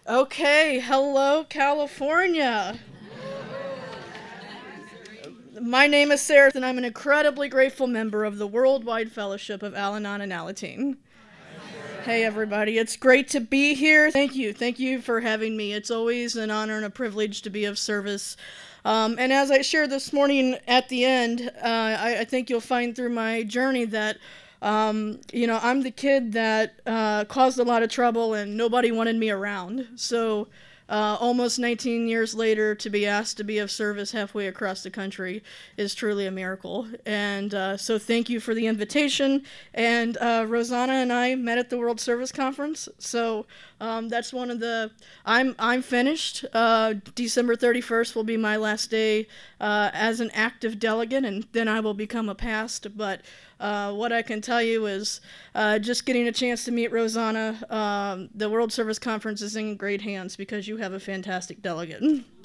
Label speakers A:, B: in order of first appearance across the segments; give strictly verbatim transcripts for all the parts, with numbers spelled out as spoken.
A: Okay, hello, California. My name is Sarah, and I'm an incredibly grateful member of the Worldwide Fellowship of Al-Anon and Alateen. Hey, everybody. It's great to be here. Thank you. Thank you for having me. It's always an honor and a privilege to be of service. Um, and as I shared this morning at the end, uh, I, I think you'll find through my journey that Um, you know, I'm the kid that uh, caused a lot of trouble and nobody wanted me around. So uh, almost nineteen years later, to be asked to be of service halfway across the country is truly a miracle. And uh, so thank you for the invitation. And uh, Rosanna and I met at the World Service Conference. So um, that's one of the, I'm, I'm finished. Uh, December thirty-first will be my last day uh, as an active delegate, and then I will become a past. But Uh, what I can tell you is uh, just getting a chance to meet Rosanna, um, the World Service Conference is in great hands because you have a fantastic delegate.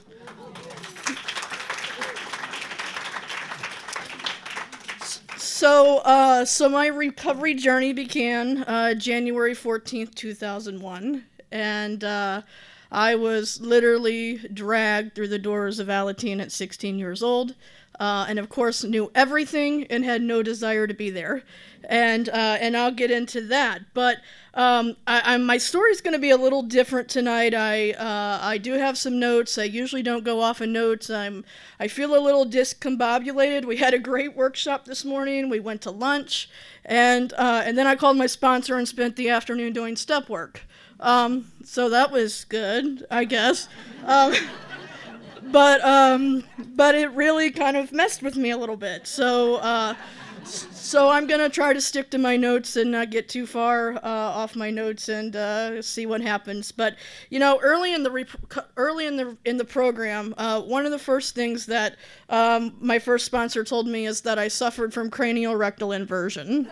A: So, uh, so my recovery journey began uh, January fourteenth, two thousand one, and uh, I was literally dragged through the doors of Alateen at sixteen years old. Uh, and of course knew everything and had no desire to be there, and uh, and I'll get into that. But um, I, I, my story's going to be a little different tonight. I uh, I do have some notes. I usually don't go off of notes. I'm I feel a little discombobulated. We had a great workshop this morning. We went to lunch, and uh, and then I called my sponsor and spent the afternoon doing step work. Um, so that was good, I guess. Um, But um, but it really kind of messed with me a little bit. So uh, so I'm gonna try to stick to my notes and not get too far uh, off my notes and uh, see what happens. But you know, early in the rep- early in the in the program, uh, one of the first things that um, my first sponsor told me is that I suffered from cranial rectal inversion.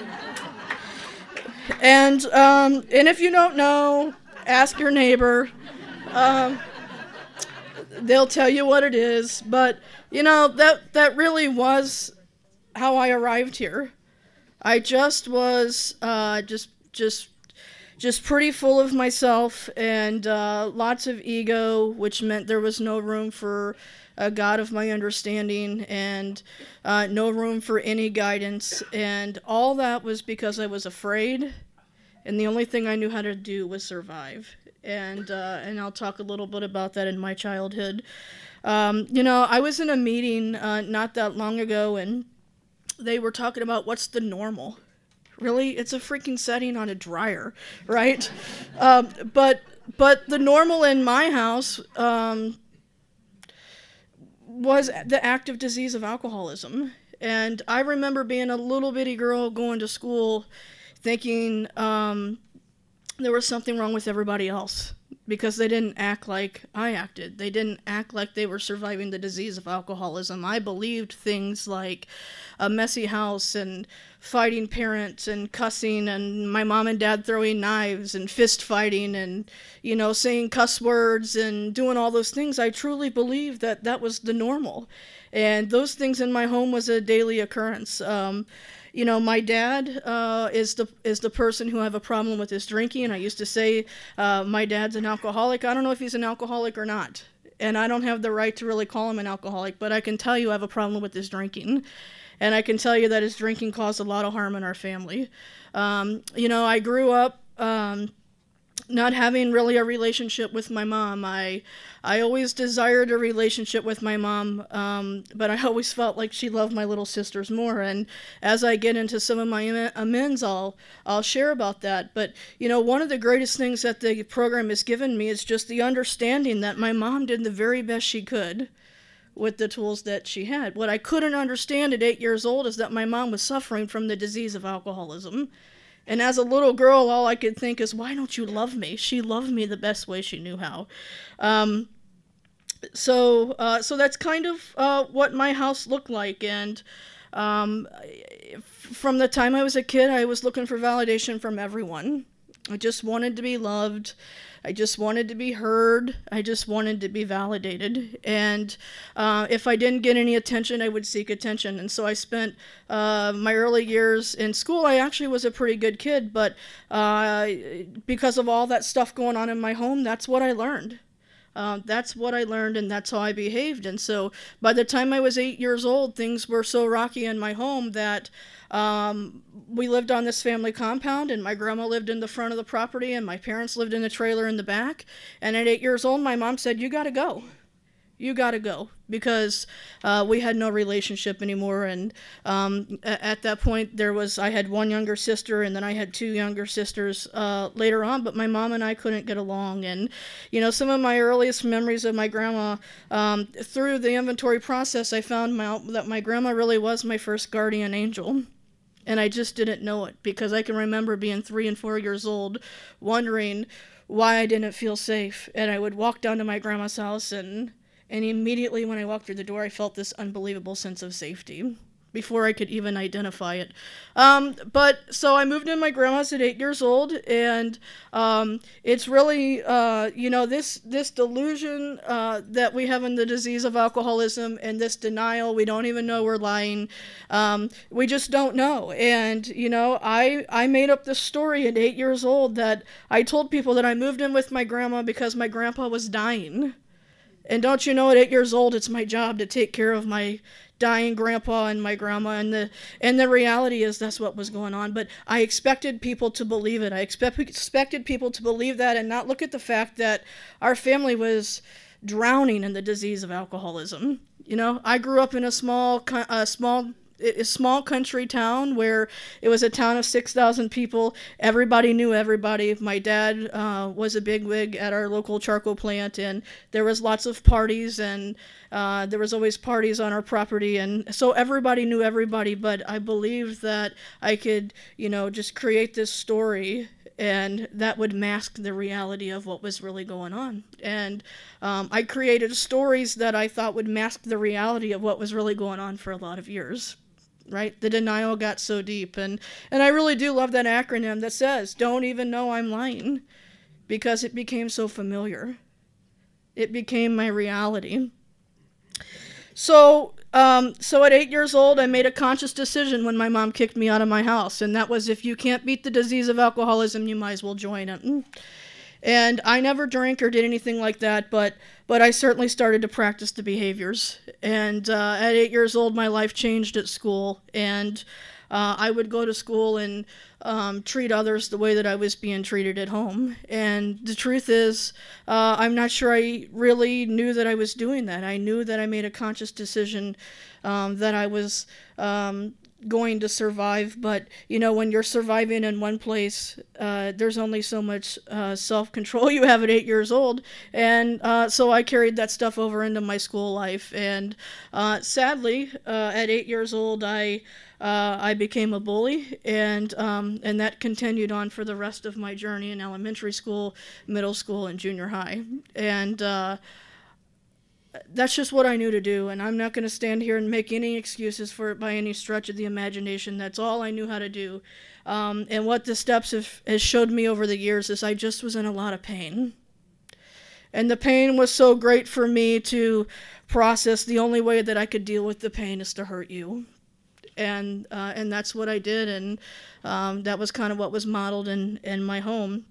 A: and um, and if you don't know, ask your neighbor. Um, They'll tell you what it is, but you know that that really was how I arrived here. I just was uh, just just just pretty full of myself and uh, lots of ego, which meant there was no room for a God of my understanding and uh, no room for any guidance, and all that was because I was afraid, and the only thing I knew how to do was survive. And uh, and I'll talk a little bit about that in my childhood. Um, you know, I was in a meeting uh, not that long ago, and they were talking about what's the normal. Really, it's a freaking setting on a dryer, right? um, but but the normal in my house um, was the active disease of alcoholism. And I remember being a little bitty girl going to school, thinking Um, there was something wrong with everybody else because they didn't act like I acted. They didn't act like they were surviving the disease of alcoholism. I believed things like a messy house and fighting parents and cussing and my mom and dad throwing knives and fist fighting and, you know, saying cuss words and doing all those things. I truly believed that that was the normal. And those things in my home was a daily occurrence. Um, You know, my dad uh, is the is the person who I have a problem with his drinking, and I used to say uh, my dad's an alcoholic. I don't know if he's an alcoholic or not, and I don't have the right to really call him an alcoholic, but I can tell you I have a problem with his drinking, and I can tell you that his drinking caused a lot of harm in our family. Um, you know, I grew up Um, not having really a relationship with my mom. I I always desired a relationship with my mom, um, but I always felt like she loved my little sisters more. And as I get into some of my amends, I'll I'll share about that. But you know, one of the greatest things that the program has given me is just the understanding that my mom did the very best she could with the tools that she had. What I couldn't understand at eight years old is that my mom was suffering from the disease of alcoholism. And as a little girl, all I could think is, why don't you love me? She loved me the best way she knew how. Um, so uh, so that's kind of uh, what my house looked like. And um, from the time I was a kid, I was looking for validation from everyone. I just wanted to be loved. I just wanted to be heard. I just wanted to be validated. And uh, if I didn't get any attention, I would seek attention. And so I spent uh, my early years in school. I actually was a pretty good kid, but uh, because of all that stuff going on in my home, that's what I learned. Uh, that's what I learned, and that's how I behaved. And so by the time I was eight years old, things were so rocky in my home that um, we lived on this family compound, and my grandma lived in the front of the property, and my parents lived in the trailer in the back. And at eight years old, my mom said, "You got to go. You got to go," because uh, we had no relationship anymore. And um, at that point, there was I had one younger sister, and then I had two younger sisters uh, later on. But my mom and I couldn't get along. And you know, some of my earliest memories of my grandma, um, through the inventory process, I found out that my grandma really was my first guardian angel. And I just didn't know it, because I can remember being three and four years old, wondering why I didn't feel safe. And I would walk down to my grandma's house, and And immediately when I walked through the door, I felt this unbelievable sense of safety before I could even identify it. Um, but so I moved in my grandma's at eight years old, and um, it's really, uh, you know, this this delusion uh, that we have in the disease of alcoholism, and this denial, we don't even know we're lying. Um, we just don't know. And, you know, I, I made up this story at eight years old that I told people that I moved in with my grandma because my grandpa was dying. And don't you know, at eight years old, it's my job to take care of my dying grandpa and my grandma. And the and the reality is that's what was going on. But I expected people to believe it. I expect, expected people to believe that and not look at the fact that our family was drowning in the disease of alcoholism. You know, I grew up in a small, a small, a small country town where it was a town of six thousand people. Everybody knew everybody. My dad uh, was a bigwig at our local charcoal plant, and there was lots of parties, and uh, there was always parties on our property, and so everybody knew everybody. But I believed that I could, you know, just create this story, and that would mask the reality of what was really going on. And um, I created stories that I thought would mask the reality of what was really going on for a lot of years. Right? The denial got so deep. And, and I really do love that acronym that says, "Don't even know I'm lying," because it became so familiar. It became my reality. So, um, so at eight years old, I made a conscious decision when my mom kicked me out of my house. And that was, if you can't beat the disease of alcoholism, you might as well join it. And I never drank or did anything like that, but but I certainly started to practice the behaviors. And uh, at eight years old, my life changed at school, and uh, I would go to school and um, treat others the way that I was being treated at home. And the truth is, uh, I'm not sure I really knew that I was doing that. I knew that I made a conscious decision um, that I was um, going to survive, but you know, when you're surviving in one place, uh, there's only so much uh, self-control you have at eight years old, and uh, so I carried that stuff over into my school life. And uh, sadly, uh, at eight years old, I uh, I became a bully, and um, and that continued on for the rest of my journey in elementary school, middle school, and junior high. And uh, that's just what I knew to do, and I'm not going to stand here and make any excuses for it by any stretch of the imagination. That's all I knew how to do. Um, and what the steps have has showed me over the years is I just was in a lot of pain. And the pain was so great for me to process. The only way that I could deal with the pain is to hurt you. And uh, and that's what I did, and um, that was kind of what was modeled in, in my home.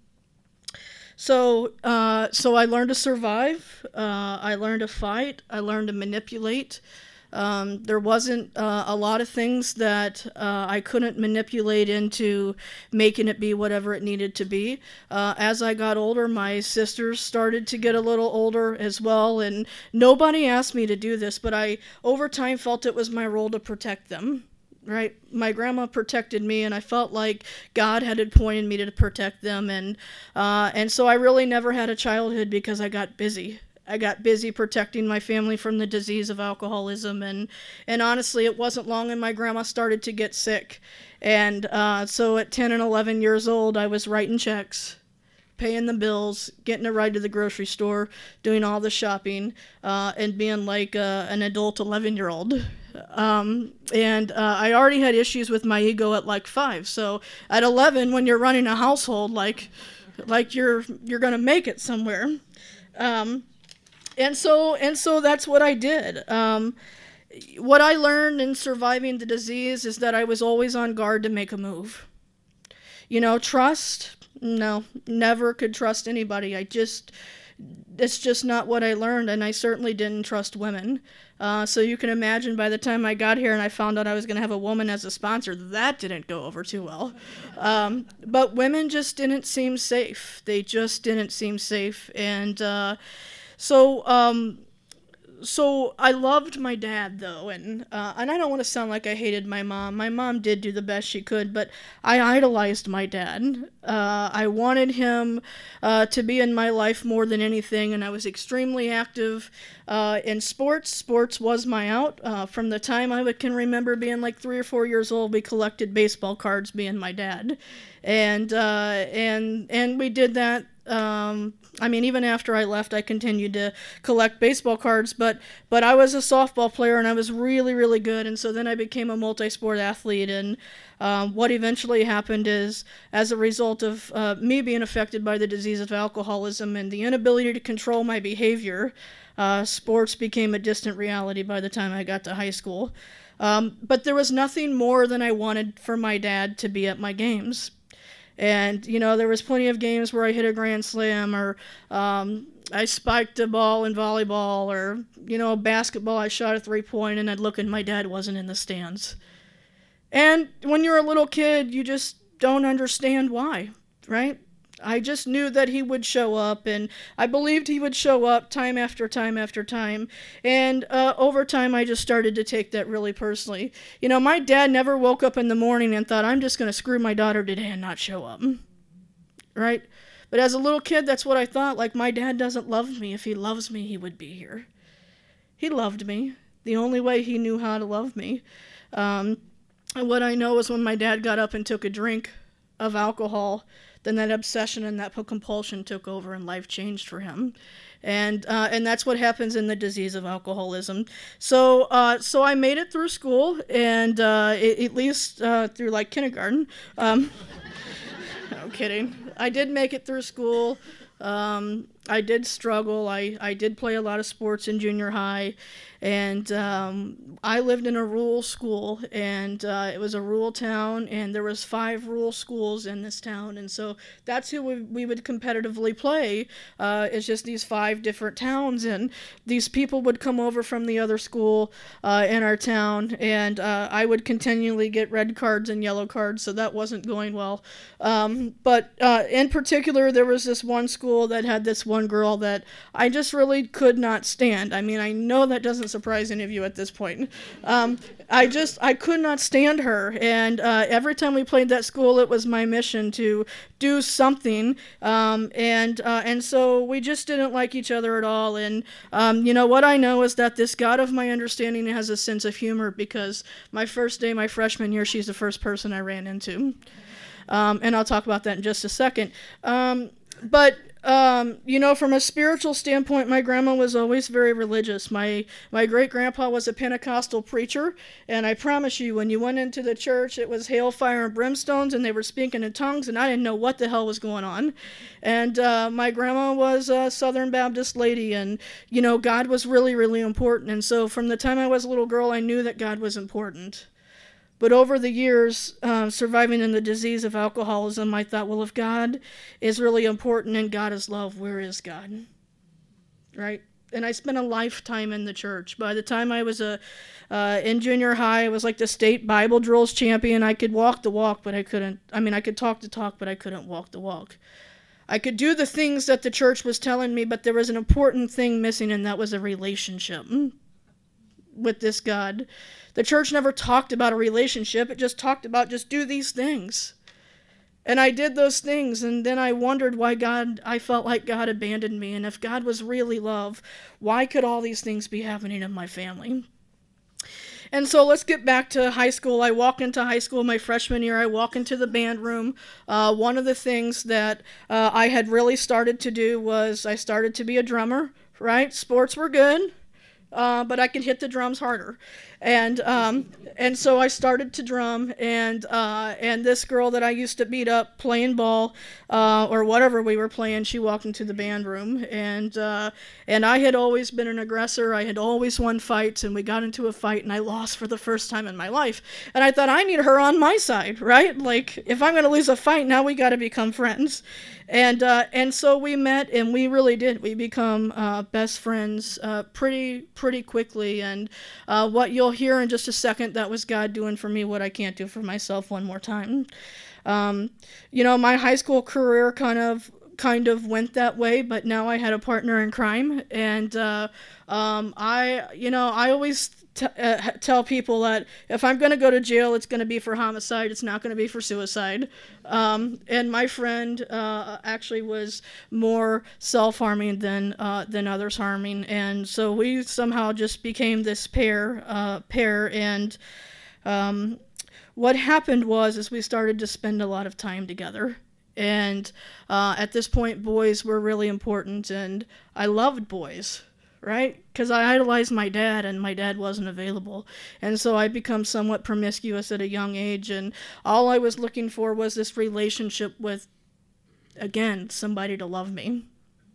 A: So, uh, so I learned to survive, uh, I learned to fight, I learned to manipulate. Um, there wasn't uh, a lot of things that uh, I couldn't manipulate into making it be whatever it needed to be. Uh, as I got older, my sisters started to get a little older as well, and nobody asked me to do this, but I, over time, felt it was my role to protect them. Right? My grandma protected me, and I felt like God had appointed me to protect them. And uh, and so I really never had a childhood because I got busy. I got busy protecting my family from the disease of alcoholism. And, and honestly, it wasn't long and my grandma started to get sick. And uh, so at ten and eleven years old, I was writing checks paying the bills, getting a ride to the grocery store, doing all the shopping, uh, and being like uh, an adult eleven-year-old. Um, and uh, I already had issues with my ego at like five. So at eleven, when you're running a household, like like you're you're gonna make it somewhere. Um, and so and so that's what I did. Um, what I learned in surviving the disease is that I was always on guard to make a move. You know, trust. No, never could trust anybody. I just, it's just not what I learned, and I certainly didn't trust women. Uh, so you can imagine by the time I got here and I found out I was going to have a woman as a sponsor, that didn't go over too well. Um, but women just didn't seem safe. They just didn't seem safe. And uh, so... Um, So I loved my dad, though, and uh, and I don't want to sound like I hated my mom. My mom did do the best she could, but I idolized my dad. Uh, I wanted him uh, to be in my life more than anything, and I was extremely active uh, in sports. Sports was my out. Uh, from the time I can remember being like three or four years old, we collected baseball cards, me and my dad, and uh, and and we did that. Um, I mean, even after I left, I continued to collect baseball cards, but but I was a softball player, and I was really, really good, and so then I became a multi-sport athlete, and um, what eventually happened is, as a result of uh, me being affected by the disease of alcoholism and the inability to control my behavior, uh, sports became a distant reality by the time I got to high school. Um, but there was nothing more than I wanted for my dad to be at my games. And, you know, there was plenty of games where I hit a grand slam, or um, I spiked a ball in volleyball, or, you know, basketball, I shot a three-point, and I'd look and my dad wasn't in the stands. And when you're a little kid, you just don't understand why, right? I just knew that he would show up, and I believed he would show up time after time after time. And uh, over time, I just started to take that really personally. You know, my dad never woke up in the morning and thought, I'm just going to screw my daughter today and not show up, right? But as a little kid, that's what I thought. Like, my dad doesn't love me. If he loves me, he would be here. He loved me the only way he knew how to love me. Um, and what I know is when my dad got up and took a drink of alcohol, then that obsession and that compulsion took over, and life changed for him. And uh, and that's what happens in the disease of alcoholism. So uh, so I made it through school, and uh, it, at least uh, through like kindergarten. Um, no kidding. I did make it through school. Um, I did struggle. I, I did play a lot of sports in junior high, and um, I lived in a rural school, and uh, it was a rural town, and there was five rural schools in this town, and so that's who we, we would competitively play. Uh, it's just these five different towns, and these people would come over from the other school uh, in our town, and uh, I would continually get red cards and yellow cards, so that wasn't going well. Um, but uh, in particular, there was this one school that had this one girl that I just really could not stand. I mean, I know that doesn't surprise any of you at this point. Um, I just, I could not stand her, and uh, every time we played that school, it was my mission to do something, um, and uh, and so we just didn't like each other at all, and um, you know, what I know is that this God of my understanding has a sense of humor, because my first day, my freshman year, she's the first person I ran into. Um, and I'll talk about that in just a second. Um, but, um, you know, from a spiritual standpoint, my grandma was always very religious. My my great-grandpa was a Pentecostal preacher, and I promise you, when you went into the church, it was hail, fire, and brimstones, and they were speaking in tongues, and I didn't know what the hell was going on. And uh, my grandma was a Southern Baptist lady, and, you know, God was really, really important. And so from the time I was a little girl, I knew that God was important. But over the years, uh, surviving in the disease of alcoholism, I thought, well, if God is really important and God is love, where is God? Right? And I spent a lifetime in the church. By the time I was a, uh, in junior high, I was like the state Bible drills champion. I could walk the walk, but I couldn't. I mean, I could talk the talk, but I couldn't walk the walk. I could do the things that the church was telling me, but there was an important thing missing, and that was a relationship with this God. The church never talked about a relationship. It just talked about just do these things. And I did those things, and then I wondered why God, I felt like God abandoned me. And if God was really love, why could all these things be happening in my family? And so let's get back to high school. I walk into high school my freshman year. I walk into the band room. Uh, one of the things that uh, I had really started to do was I started to be a drummer, right? Sports were good, uh, but I could hit the drums harder. And um, and so I started to drum, and uh, and this girl that I used to beat up playing ball uh, or whatever we were playing, she walked into the band room, and uh, and I had always been an aggressor. I had always won fights, and we got into a fight, and I lost for the first time in my life. And I thought, I need her on my side, right? Like, if I'm going to lose a fight, now we got to become friends. And uh, and so we met, and we really did. We become uh, best friends uh, pretty pretty quickly. And uh, what you'll hear in just a second, that was God doing for me what I can't do for myself one more time. Um, you know, my high school career kind of kind of went that way, but now I had a partner in crime, and uh, um, I, you know, I always T- uh, tell people that if I'm going to go to jail, it's going to be for homicide. It's not going to be for suicide. Um, and my friend uh, actually was more self-harming than uh, than others harming, and so we somehow just became this pair. Uh, pair, and um, what happened was, is we started to spend a lot of time together. And uh, at this point, boys were really important, and I loved boys. Right? Because I idolized my dad, and my dad wasn't available. And so I become somewhat promiscuous at a young age, and all I was looking for was this relationship with, again, somebody to love me.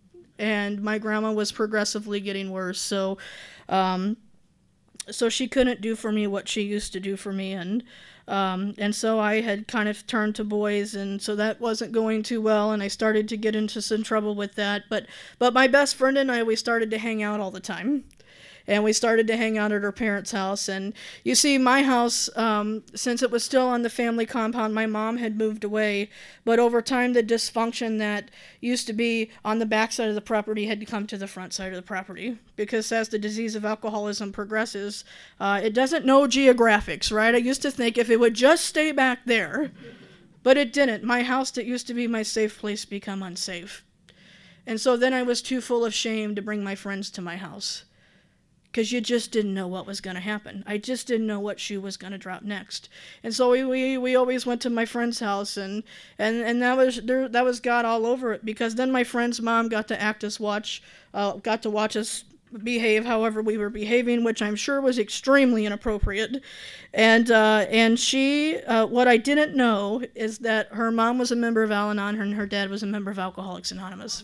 A: And my grandma was progressively getting worse, so um, so she couldn't do for me what she used to do for me, and Um, and so I had kind of turned to boys, and so that wasn't going too well, and I started to get into some trouble with that. But but my best friend and I, we started to hang out all the time. And we started to hang out at her parents' house. And you see, my house, um, since it was still on the family compound, my mom had moved away. But over time, the dysfunction that used to be on the back side of the property had come to the front side of the property. Because as the disease of alcoholism progresses, uh, it doesn't know geographics, right? I used to think if it would just stay back there. But it didn't. My house that used to be my safe place became unsafe. And so then I was too full of shame to bring my friends to my house. Because you just didn't know what was going to happen. I just didn't know what shoe was going to drop next. And so we, we, we always went to my friend's house, and, and, and that was there, that was God all over it. Because then my friend's mom got to act us watch, uh, got to watch us behave however we were behaving, which I'm sure was extremely inappropriate. And uh, and she, uh, what I didn't know is that her mom was a member of Al-Anon, and her dad was a member of Alcoholics Anonymous.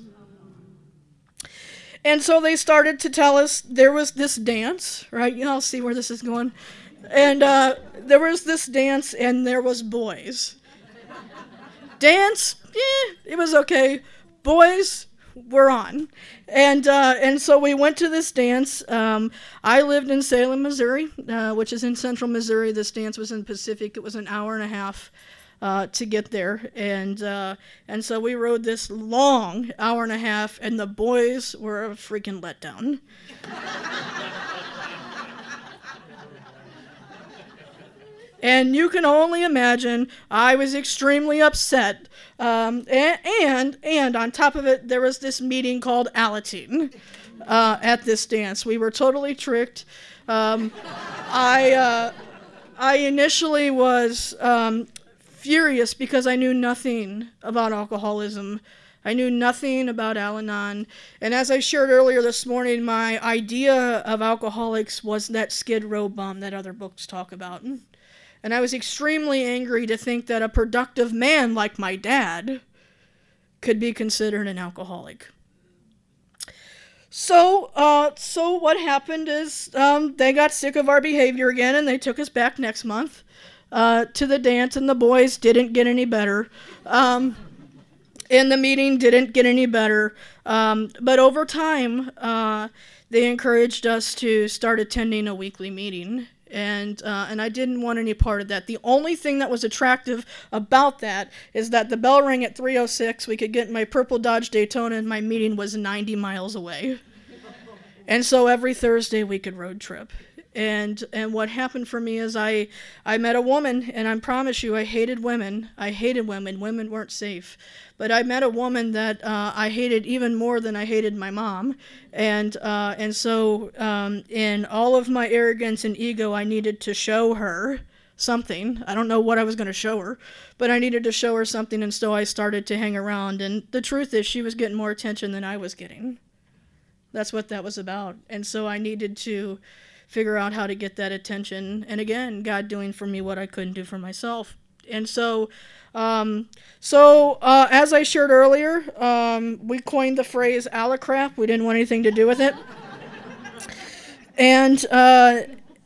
A: And so they started to tell us there was this dance, right? You all see where this is going. And uh, there was this dance, and there was boys. Dance, yeah, it was okay. Boys were on. And uh, and so we went to this dance. Um, I lived in Salem, Missouri, uh, which is in central Missouri. This dance was in Pacific. It was an hour and a half Uh, to get there, and uh, and so we rode this long hour and a half, and the boys were a freaking letdown. And you can only imagine, I was extremely upset, um, and, and and on top of it, there was this meeting called Alateen uh, at this dance. We were totally tricked. Um, I uh, I initially was. Um, furious because I knew nothing about alcoholism. I knew nothing about Al-Anon. And as I shared earlier this morning, my idea of alcoholics was that Skid Row bum that other books talk about. And I was extremely angry to think that a productive man like my dad could be considered an alcoholic. So, uh, so what happened is um, they got sick of our behavior again, and they took us back next month. Uh, to the dance, and the boys didn't get any better. Um, and the meeting didn't get any better. Um, but over time, uh, they encouraged us to start attending a weekly meeting. And uh, and I didn't want any part of that. The only thing that was attractive about that is that the bell rang at three oh six. We could get in my purple Dodge Daytona, and my meeting was ninety miles away. And so every Thursday we could road trip. And and what happened for me is I I met a woman, and I promise you I hated women. I hated women. Women weren't safe. But I met a woman that uh, I hated even more than I hated my mom. And uh, and so um, in all of my arrogance and ego, I needed to show her something. I don't know what I was going to show her, but I needed to show her something, and so I started to hang around. And the truth is, she was getting more attention than I was getting. That's what that was about. And so I needed to figure out how to get that attention. And again, God doing for me what I couldn't do for myself. And so, um, so uh, as I shared earlier, um, we coined the phrase "allocrap." We didn't want anything to do with it. and uh,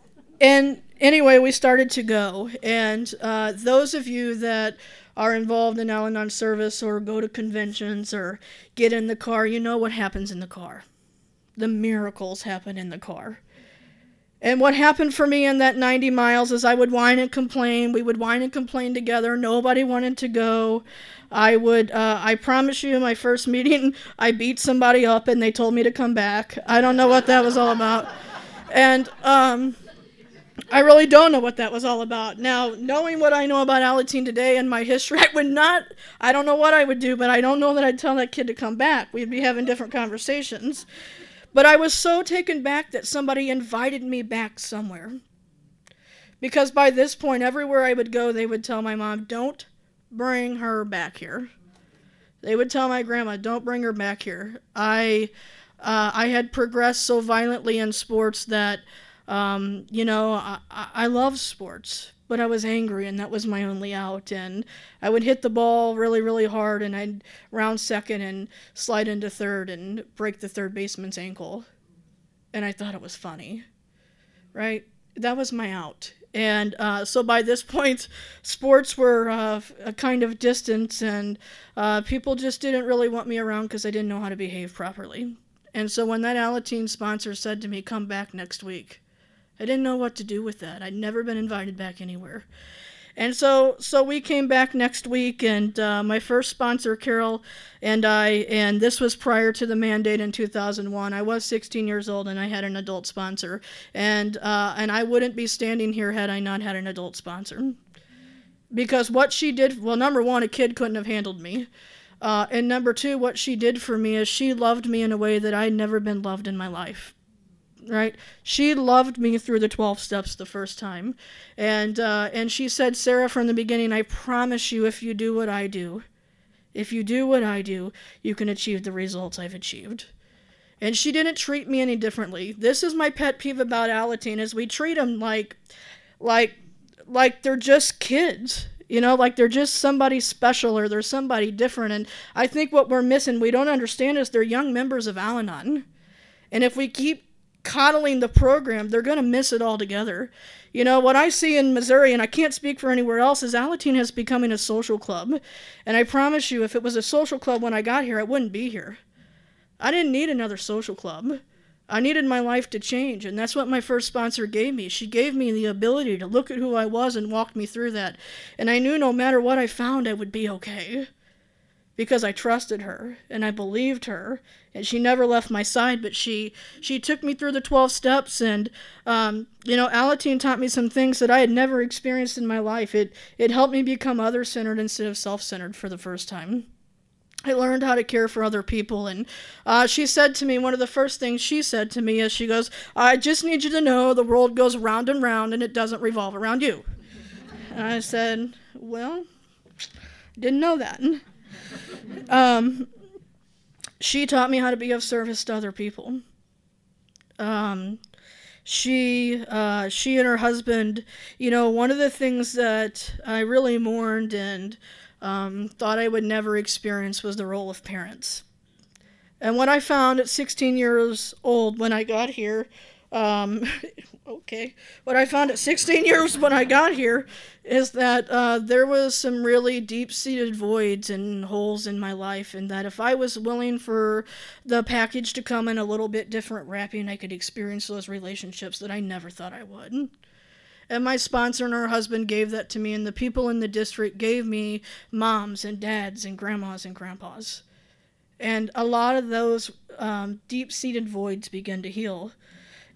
A: and anyway, we started to go. And uh, those of you that are involved in Al-Anon service or go to conventions or get in the car, you know what happens in the car. The miracles happen in the car. And what happened for me in that ninety miles is I would whine and complain. We would whine and complain together. Nobody wanted to go. I would, uh, I promise you, my first meeting, I beat somebody up and they told me to come back. I don't know what that was all about. And um, I really don't know what that was all about. Now, knowing what I know about Alateen today and my history, I would not, I don't know what I would do, but I don't know that I'd tell that kid to come back. We'd be having different conversations. But I was so taken back that somebody invited me back somewhere. Because by this point, everywhere I would go, they would tell my mom, don't bring her back here. They would tell my grandma, don't bring her back here. I uh, I had progressed so violently in sports that, um, you know, I, I love sports. But I was angry, and that was my only out. And I would hit the ball really, really hard, and I'd round second and slide into third and break the third baseman's ankle. And I thought it was funny, right? That was my out. And uh, so by this point, sports were uh, a kind of distance, and uh, people just didn't really want me around because I didn't know how to behave properly. And so when that Alateen sponsor said to me, come back next week, I didn't know what to do with that. I'd never been invited back anywhere. And so so we came back next week, and uh, my first sponsor, Carol, and I, and this was prior to the mandate in two thousand one. I was sixteen years old, and I had an adult sponsor. And, uh, and I wouldn't be standing here had I not had an adult sponsor. Because what she did, well, number one, a kid couldn't have handled me. Uh, and number two, what she did for me is she loved me in a way that I'd never been loved in my life. Right? She loved me through the twelve steps the first time. And uh, and she said, Sarah, from the beginning, I promise you, if you do what I do, if you do what I do, you can achieve the results I've achieved. And she didn't treat me any differently. This is my pet peeve about Alateen, is we treat them like, like, like they're just kids. You know, like they're just somebody special or they're somebody different. And I think what we're missing, we don't understand, is they're young members of Al-Anon. And if we keep coddling the program, they're going to miss it altogether. You know, what I see in Missouri, and I can't speak for anywhere else, is Alateen is becoming a social club. And I promise you, if it was a social club when I got here, I wouldn't be here. I didn't need another social club. I needed my life to change, and that's what my first sponsor gave me. She gave me the ability to look at who I was and walked me through that. And I knew no matter what I found, I would be okay. Because I trusted her, and I believed her, and she never left my side, but she she took me through the twelve steps, and, um, you know, Alateen taught me some things that I had never experienced in my life. It, it helped me become other-centered instead of self-centered for the first time. I learned how to care for other people, and uh, she said to me, one of the first things she said to me is, she goes, I just need you to know the world goes round and round, and it doesn't revolve around you. And I said, well, didn't know that. Um, she taught me how to be of service to other people. Um, she, uh, she and her husband, you know, one of the things that I really mourned and um, thought I would never experience was the role of parents. And what I found at sixteen years old when I got here, um, okay, what I found at sixteen years when I got here is that uh, there was some really deep-seated voids and holes in my life, and that if I was willing for the package to come in a little bit different wrapping, I could experience those relationships that I never thought I would. And my sponsor and her husband gave that to me, and the people in the district gave me moms and dads and grandmas and grandpas. And a lot of those um, deep-seated voids began to heal.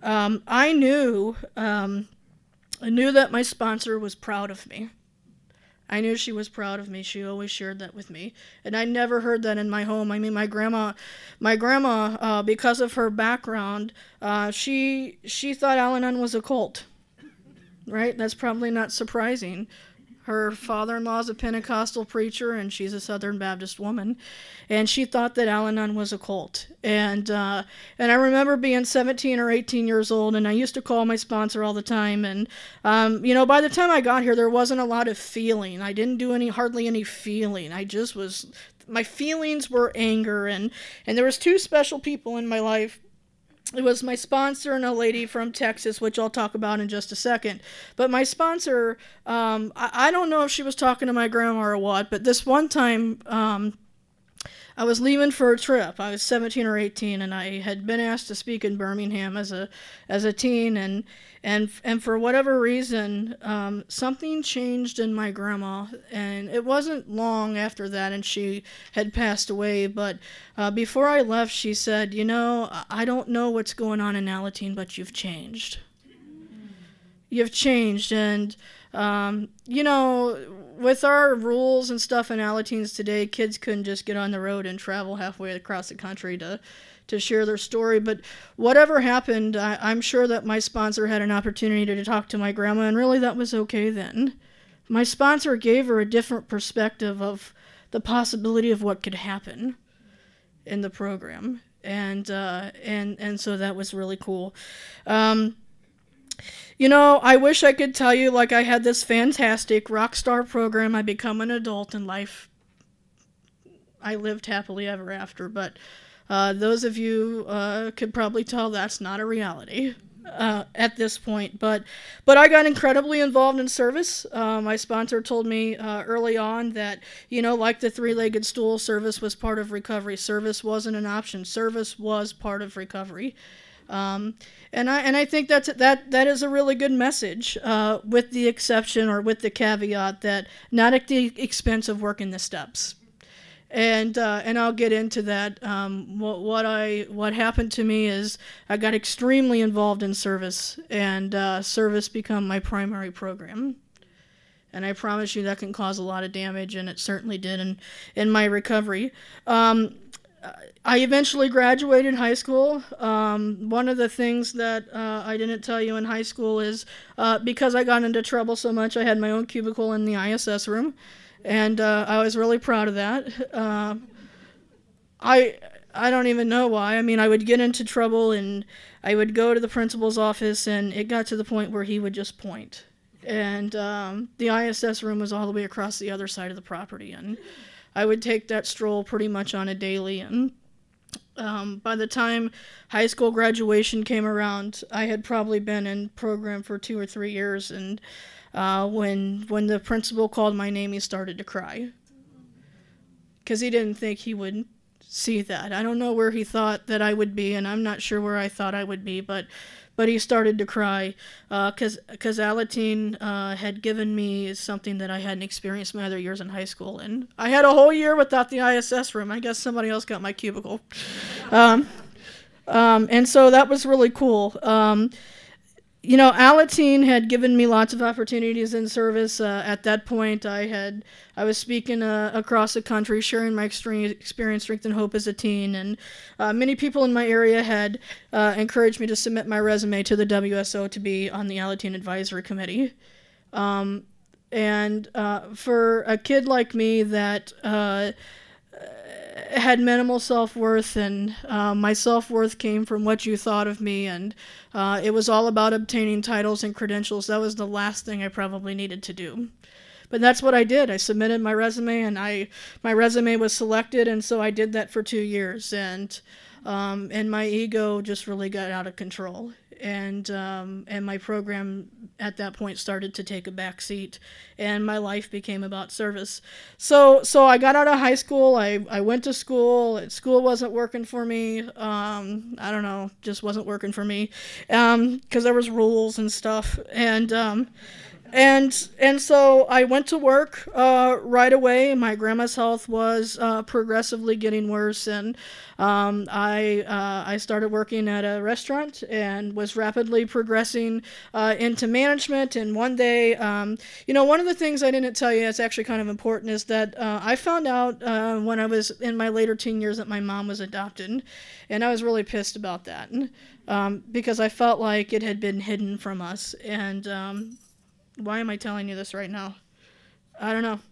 A: Um, I knew, um, I knew that my sponsor was proud of me. I knew she was proud of me. She always shared that with me, and I never heard that in my home. I mean, my grandma, my grandma, uh, because of her background, uh, she she thought Al-Anon was a cult, right? That's probably not surprising. Her father-in-law is a Pentecostal preacher, and she's a Southern Baptist woman, and she thought that Al-Anon was a cult. And uh, and I remember being seventeen or eighteen years old, and I used to call my sponsor all the time. And um, you know, by the time I got here, there wasn't a lot of feeling. I didn't do any hardly any feeling. I just was. My feelings were anger, and and there was two special people in my life. It was my sponsor and a lady from Texas, which I'll talk about in just a second. But my sponsor, um, I, I don't know if she was talking to my grandma or what, but this one time, um, I was leaving for a trip. I was seventeen or eighteen, and I had been asked to speak in Birmingham as a as a teen, and and and for whatever reason, um, something changed in my grandma, and it wasn't long after that, and she had passed away. But uh, before I left, she said, "You know, I don't know what's going on in Alateen, but you've changed. You've changed, and." Um, you know, with our rules and stuff in Alateens today, kids couldn't just get on the road and travel halfway across the country to, to share their story. But whatever happened, I, I'm sure that my sponsor had an opportunity to talk to my grandma, and really that was okay then. My sponsor gave her a different perspective of the possibility of what could happen in the program. And, uh, and, and so that was really cool. Um, You know, I wish I could tell you like I had this fantastic rock star program. I become an adult in life. I lived happily ever after, but uh, those of you uh, could probably tell that's not a reality uh, at this point. But but I got incredibly involved in service. Uh, my sponsor told me uh, early on that, you know, like the three-legged stool, service was part of recovery. Service wasn't an option. Service was part of recovery. Um, and I and I think that's that that is a really good message, uh, with the exception or with the caveat that not at the expense of working the steps. And uh, and I'll get into that. Um, what, what I what happened to me is I got extremely involved in service, and uh, service become my primary program. And I promise you that can cause a lot of damage, and it certainly did in in my recovery. Um, I eventually graduated high school. Um, one of the things that uh, I didn't tell you in high school is uh, because I got into trouble so much, I had my own cubicle in the I S S room, and uh, I was really proud of that. Uh, I I don't even know why. I mean, I would get into trouble, and I would go to the principal's office, and it got to the point where he would just point. And um, the I S S room was all the way across the other side of the property, and I would take that stroll pretty much on a daily, and um, by the time high school graduation came around, I had probably been in program for two or three years, and uh, when when the principal called my name, he started to cry, because he didn't think he would see that. I don't know where he thought that I would be, and I'm not sure where I thought I would be, but but he started to cry because uh, because Alateen uh, had given me something that I hadn't experienced my other years in high school, and I had a whole year without the I S S room. I guess somebody else got my cubicle, um, um, and so that was really cool. Um, you know, Alateen had given me lots of opportunities in service. Uh, at that point, I had I was speaking uh, across the country, sharing my extreme experience, strength, and hope as a teen, and uh, many people in my area had uh, encouraged me to submit my resume to the W S O to be on the Alateen Advisory Committee. Um, and uh, for a kid like me that uh, had minimal self-worth, and uh, my self-worth came from what you thought of me, and uh, it was all about obtaining titles and credentials. That was the last thing I probably needed to do. But that's what I did. I submitted my resume, and I my resume was selected, and so I did that for two years, and um, and my ego just really got out of control, and um, and my program at that point started to take a back seat, and my life became about service. So so I got out of high school. I, I went to school. School wasn't working for me. Um, I don't know, just wasn't working for me, because um, there was rules and stuff, and um, And and so I went to work uh, right away. My grandma's health was uh, progressively getting worse, and um, I uh, I started working at a restaurant and was rapidly progressing uh, into management. And one day, um, you know, one of the things I didn't tell you that's actually kind of important is that uh, I found out uh, when I was in my later teen years that my mom was adopted, and I was really pissed about that um, because I felt like it had been hidden from us. And um, why am I telling you this right now? I don't know.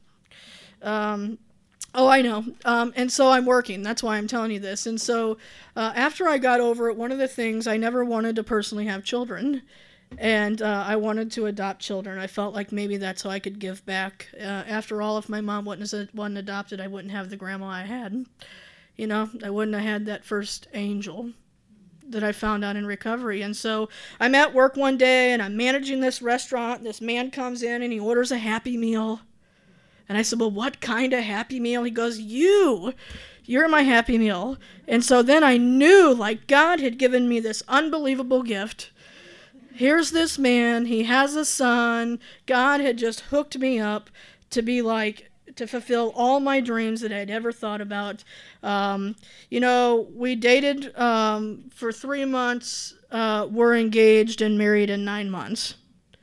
A: Um, oh, I know. Um, and so I'm working. That's why I'm telling you this. And so uh, after I got over it, one of the things, I never wanted to personally have children. And uh, I wanted to adopt children. I felt like maybe that's how I could give back. Uh, after all, if my mom wasn't, wasn't adopted, I wouldn't have the grandma I had. You know, I wouldn't have had that first angel that I found out in recovery. And so I'm at work one day and I'm managing this restaurant. This man comes in and he orders a Happy Meal. And I said, well, what kind of Happy Meal? He goes, you, you're my Happy Meal. And so then I knew like God had given me this unbelievable gift. Here's this man, he has a son. God had just hooked me up to be like, to fulfill all my dreams that I'd ever thought about. Um, you know, we dated um, for three months, uh, we're engaged and married in nine months.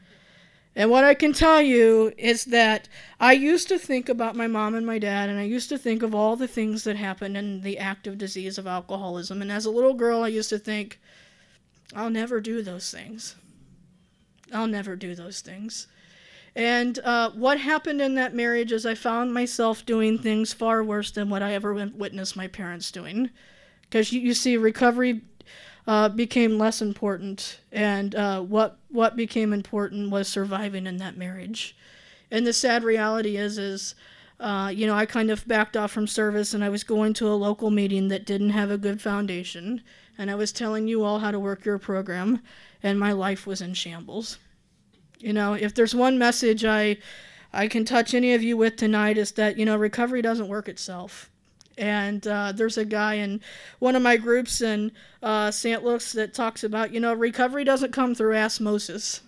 A: And what I can tell you is that I used to think about my mom and my dad, and I used to think of all the things that happened in the active disease of alcoholism. And as a little girl, I used to think, I'll never do those things. I'll never do those things. And uh, what happened in that marriage is I found myself doing things far worse than what I ever witnessed my parents doing. Because you, you see, recovery uh, became less important, and uh, what what became important was surviving in that marriage. And the sad reality is, is uh, you know, I kind of backed off from service, and I was going to a local meeting that didn't have a good foundation, and I was telling you all how to work your program, and my life was in shambles. You know, if there's one message I I can touch any of you with tonight is that, you know, recovery doesn't work itself. And uh, there's a guy in one of my groups in uh, Saint Louis that talks about, you know, recovery doesn't come through osmosis.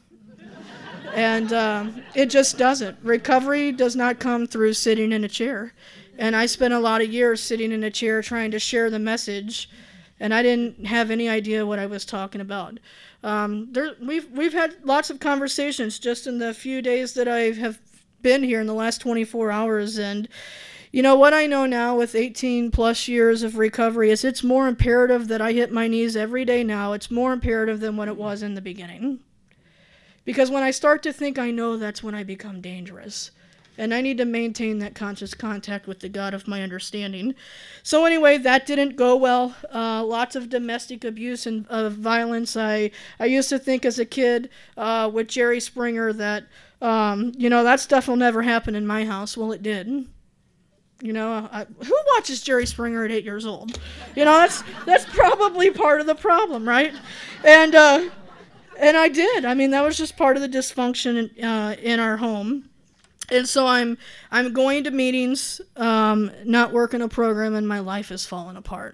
A: And um, it just doesn't. Recovery does not come through sitting in a chair. And I spent a lot of years sitting in a chair trying to share the message, and I didn't have any idea what I was talking about. Um, there, we've we've had lots of conversations just in the few days that I have been here in the last twenty-four hours, and you know what I know now with eighteen plus years of recovery is it's more imperative that I hit my knees every day now. It's more imperative than what it was in the beginning, because when I start to think I know, that's when I become dangerous. And I need to maintain that conscious contact with the God of my understanding. So anyway, that didn't go well. Uh, lots of domestic abuse and uh, violence. I, I used to think as a kid uh, with Jerry Springer that, um, you know, that stuff will never happen in my house. Well, it did. You know, I, who watches Jerry Springer at eight years old? You know, that's that's probably part of the problem, right? And uh, and I did. I mean, that was just part of the dysfunction in, uh, in our home. And so I'm I'm going to meetings, um, not working a program, and my life has fallen apart.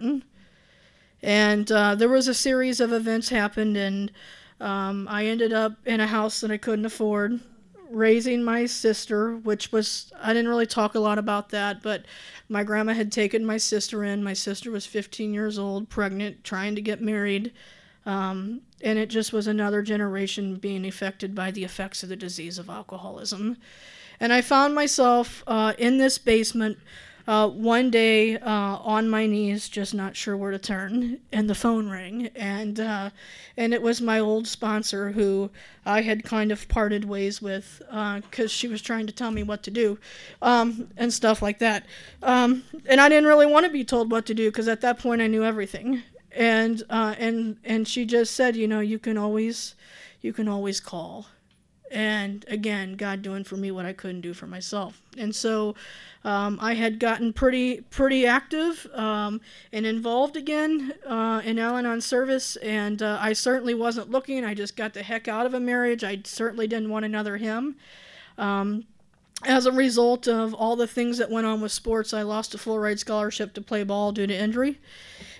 A: And uh, there was a series of events happened, and um, I ended up in a house that I couldn't afford, raising my sister, which was, I didn't really talk a lot about that, but my grandma had taken my sister in. My sister was fifteen years old, pregnant, trying to get married. Um, and it just was another generation being affected by the effects of the disease of alcoholism. And I found myself uh, in this basement uh, one day uh, on my knees, just not sure where to turn, and the phone rang. And uh, and it was my old sponsor who I had kind of parted ways with because uh, she was trying to tell me what to do um, and stuff like that. Um, and I didn't really want to be told what to do because at that point I knew everything. And uh, and and she just said, you know, you can always you can always call. And again, God doing for me what I couldn't do for myself. And so um, I had gotten pretty pretty active um, and involved again uh, in Al-Anon service. And uh, I certainly wasn't looking. I just got the heck out of a marriage. I certainly didn't want another him. Um, as a result of all the things that went on with sports, I lost a full ride scholarship to play ball due to injury.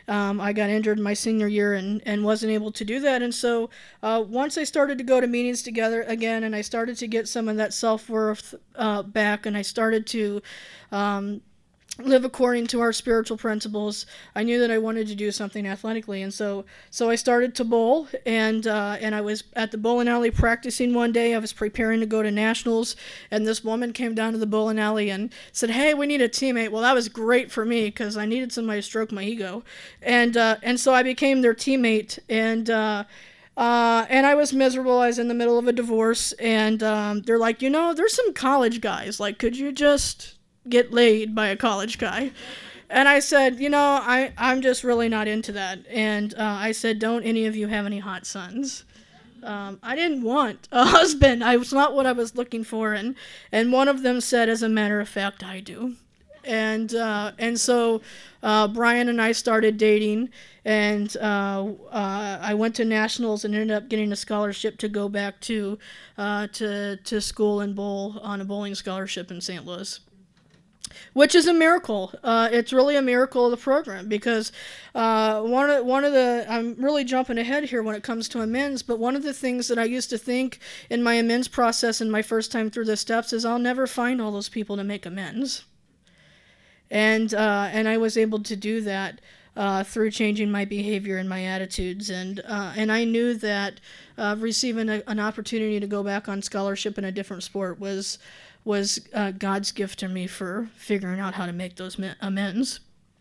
A: Um, I got injured my senior year and, and wasn't able to do that. And so uh, once I started to go to meetings together again, and I started to get some of that self-worth uh, back, and I started to um, live according to our spiritual principles, I knew that I wanted to do something athletically. And so so I started to bowl, and uh, and I was at the bowling alley practicing one day. I was preparing to go to nationals, and this woman came down to the bowling alley and said, "Hey, we need a teammate." Well, that was great for me because I needed somebody to stroke my ego. And uh, and so I became their teammate, and uh, Uh, and I was miserable. I was in the middle of a divorce, and um, they're like, you know, there's some college guys. Like, could you just get laid by a college guy? And I said, you know, I, I'm just really not into that. And uh, I said, don't any of you have any hot sons? Um, I didn't want a husband. I was not what I was looking for. And, and one of them said, as a matter of fact, I do. And uh, and so uh, Brian and I started dating, and uh, uh, I went to nationals and ended up getting a scholarship to go back to uh, to to school and bowl on a bowling scholarship in Saint Louis, which is a miracle. Uh, it's really a miracle of the program, because uh, one of one of the I'm really jumping ahead here when it comes to amends, but one of the things that I used to think in my amends process in my first time through the steps is I'll never find all those people to make amends. And uh, and I was able to do that uh, through changing my behavior and my attitudes. And uh, and I knew that uh, receiving a, an opportunity to go back on scholarship in a different sport was was uh, God's gift to me for figuring out how to make those amends.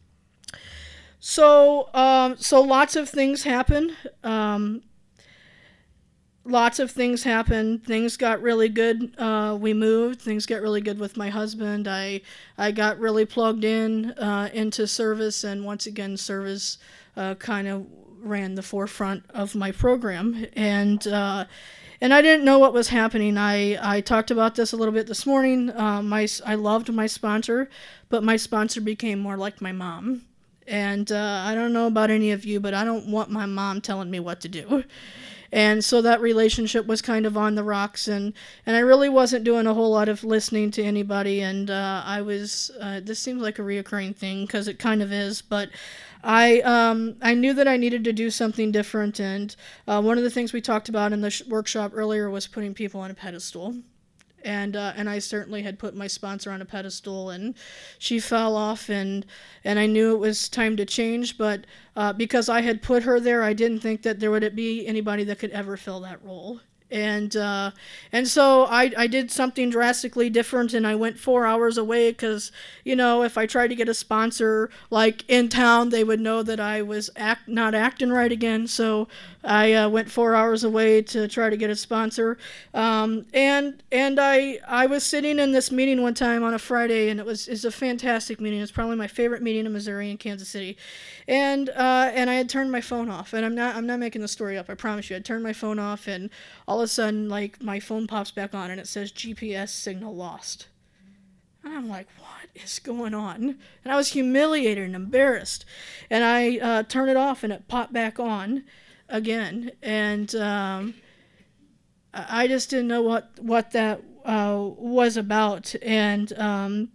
A: So um, so lots of things happen. Um, Lots of things happened. Things got really good. Uh, we moved. Things got really good with my husband. I I got really plugged in uh, into service, and once again, service uh, kind of ran the forefront of my program. And uh, and I didn't know what was happening. I, I talked about this a little bit this morning. Uh, my I loved my sponsor, but my sponsor became more like my mom. And uh, I don't know about any of you, but I don't want my mom telling me what to do. And so that relationship was kind of on the rocks, and, and I really wasn't doing a whole lot of listening to anybody, and uh, I was, uh, this seems like a reoccurring thing, because it kind of is, but I um, I knew that I needed to do something different, and uh, one of the things we talked about in the sh- workshop earlier was putting people on a pedestal. And uh, and I certainly had put my sponsor on a pedestal, and she fell off, and and I knew it was time to change. But uh, because I had put her there, I didn't think that there would be anybody that could ever fill that role. And uh, and so I, I did something drastically different, and I went four hours away because, you know, if I tried to get a sponsor like in town, they would know that I was act not acting right again. So I uh, went four hours away to try to get a sponsor. Um, and and I I was sitting in this meeting one time on a Friday, and it was it's a fantastic meeting. It's probably my favorite meeting in Missouri and Kansas City. And uh, and I had turned my phone off, and I'm not I'm not making the story up. I promise you, I turned my phone off, and all of a sudden, like, my phone pops back on, and it says G P S signal lost. And I'm like, what is going on? And I was humiliated and embarrassed, and I uh, turned it off, and it popped back on again, and um, I just didn't know what what that uh, was about, and um,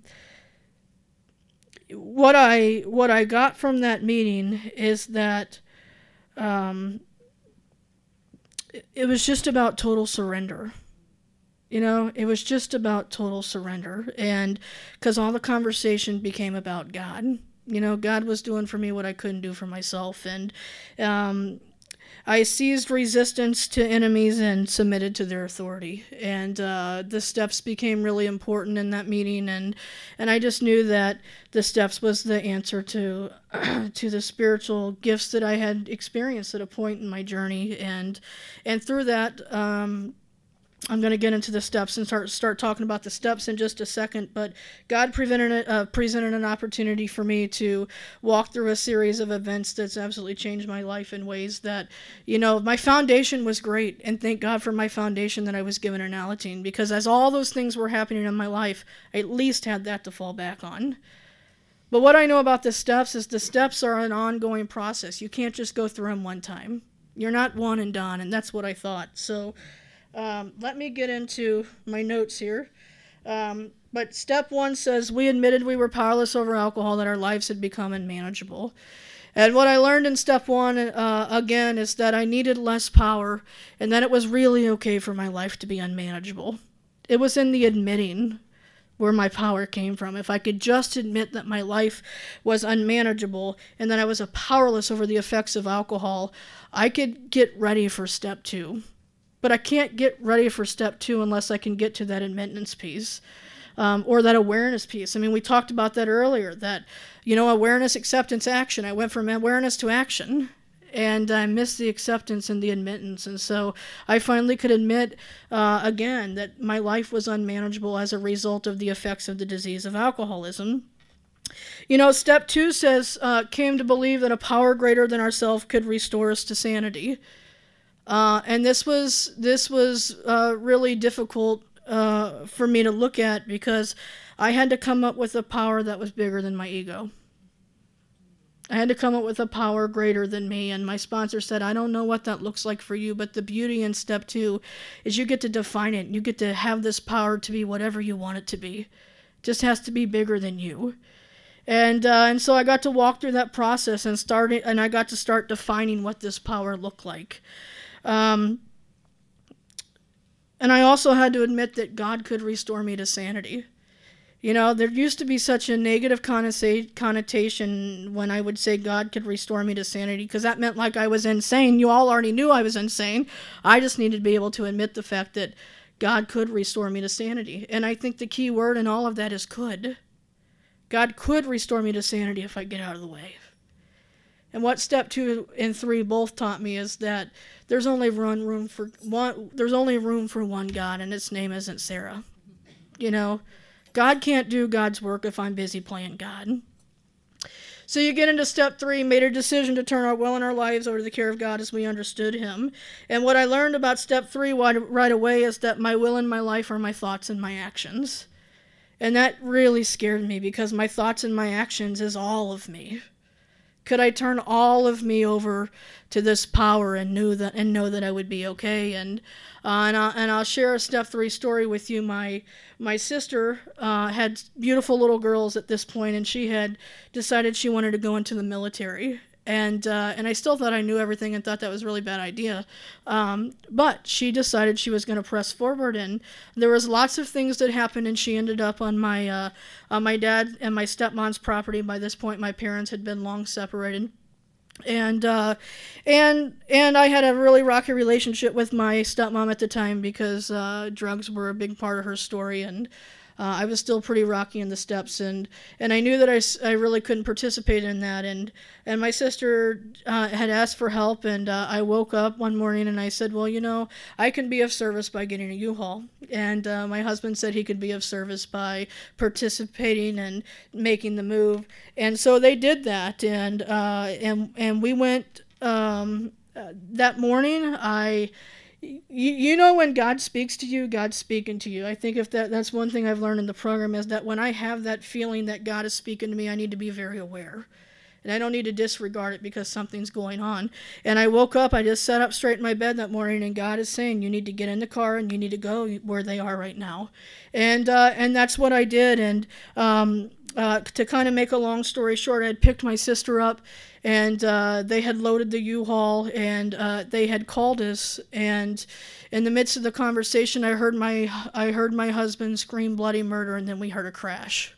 A: what I what I got from that meeting is that um, it, it was just about total surrender. You know, it was just about total surrender, and because all the conversation became about God. You know, God was doing for me what I couldn't do for myself, and um, I seized resistance to enemies and submitted to their authority. And uh, the steps became really important in that meeting, and and I just knew that the steps was the answer to to the spiritual gifts that I had experienced at a point in my journey, and and through that. Um, I'm going to get into the steps and start start talking about the steps in just a second, but God presented, uh, presented an opportunity for me to walk through a series of events that's absolutely changed my life in ways that, you know, my foundation was great, and thank God for my foundation that I was given in Alateen, because as all those things were happening in my life, I at least had that to fall back on. But what I know about the steps is the steps are an ongoing process. You can't just go through them one time. You're not one and done, and that's what I thought. So Um, let me get into my notes here. Um, but step one says, we admitted we were powerless over alcohol, that our lives had become unmanageable. And what I learned in step one, uh, again, is that I needed less power and that it was really okay for my life to be unmanageable. It was in the admitting where my power came from. If I could just admit that my life was unmanageable and that I was powerless over the effects of alcohol, I could get ready for step two. But I can't get ready for step two unless I can get to that admittance piece. Um, or that awareness piece. I mean, we talked about that earlier, that, you know, awareness, acceptance, action. I went from awareness to action, and I missed the acceptance and the admittance. And so I finally could admit, uh, again, that my life was unmanageable as a result of the effects of the disease of alcoholism. You know, step two says, uh, came to believe that a power greater than ourselves could restore us to sanity. Uh, and this was, this was uh, really difficult Uh, for me to look at, because I had to come up with a power that was bigger than my ego. I had to come up with a power greater than me, and my sponsor said, I don't know what that looks like for you, but the beauty in step two is you get to define it. You get to have this power to be whatever you want it to be. It just has to be bigger than you. And uh, and so I got to walk through that process and start it, and I got to start defining what this power looked like. Um, And I also had to admit that God could restore me to sanity. You know, there used to be such a negative connotation when I would say God could restore me to sanity, because that meant like I was insane. You all already knew I was insane. I just needed to be able to admit the fact that God could restore me to sanity. And I think the key word in all of that is could. God could restore me to sanity if I get out of the way. And what step two and three both taught me is that there's only one room for one. There's only room for one God, and its name isn't Sarah. You know, God can't do God's work if I'm busy playing God. So you get into step three, made a decision to turn our will and our lives over to the care of God as we understood Him. And what I learned about step three right away is that my will and my life are my thoughts and my actions. And that really scared me, because my thoughts and my actions is all of me. Could I turn all of me over to this power and knew that and know that I would be okay? And uh, and, I'll, and I'll share a step three story with you. My my sister uh, had beautiful little girls at this point, and she had decided she wanted to go into the military. And uh, and I still thought I knew everything and thought that was a really bad idea. Um, but she decided she was going to press forward, and there was lots of things that happened, and she ended up on my uh, on my dad and my stepmom's property. By this point, my parents had been long separated. And uh, and and I had a really rocky relationship with my stepmom at the time, because uh, drugs were a big part of her story, and Uh, I was still pretty rocky in the steps, and, and I knew that I, I really couldn't participate in that, and and my sister uh, had asked for help, and uh, I woke up one morning and I said, well, you know, I can be of service by getting a U-Haul, and uh, my husband said he could be of service by participating and making the move, and so they did that, and uh, and and we went um, uh, that morning. I. You, you know when God speaks to you, God's speaking to you. I think if that that's one thing I've learned in the program, is that when I have that feeling that God is speaking to me, I need to be very aware. And I don't need to disregard it because something's going on. And I woke up, I just sat up straight in my bed that morning, and God is saying, you need to get in the car and you need to go where they are right now. And uh, and that's what I did. And um, uh, to kind of make a long story short, I had picked my sister up, and uh, they had loaded the U-Haul, and uh, they had called us. And in the midst of the conversation, I heard my I heard my husband scream bloody murder, and then we heard a crash.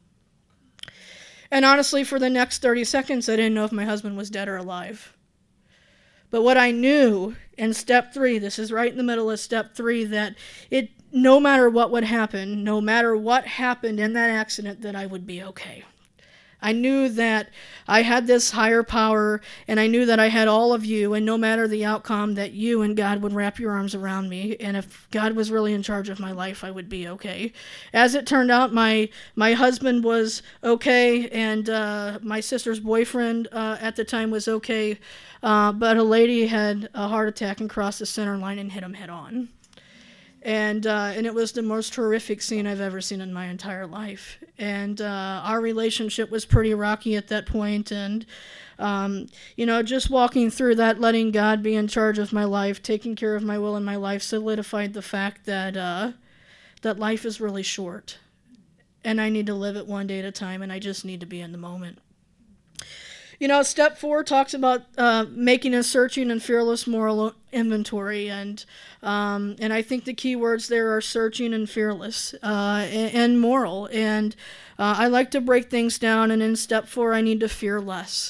A: And honestly, for the next thirty seconds, I didn't know if my husband was dead or alive. But what I knew in step three, this is right in the middle of step three, that it no matter what would happen, no matter what happened in that accident, that I would be okay. I knew that I had this higher power, and I knew that I had all of you, and no matter the outcome, that you and God would wrap your arms around me, and if God was really in charge of my life, I would be okay. As it turned out, my my husband was okay, and uh, my sister's boyfriend uh, at the time was okay, uh, but a lady had a heart attack and crossed the center line and hit him head on. And uh, and it was the most horrific scene I've ever seen in my entire life. And uh, our relationship was pretty rocky at that point. And, um, you know, just walking through that, letting God be in charge of my life, taking care of my will and my life, solidified the fact that uh, that life is really short. And I need to live it one day at a time, and I just need to be in the moment. You know, step four talks about uh, making a searching and fearless moral inventory, and um, and I think the key words there are searching and fearless uh, and, and moral. And uh, I like to break things down, and in step four, I need to fear less.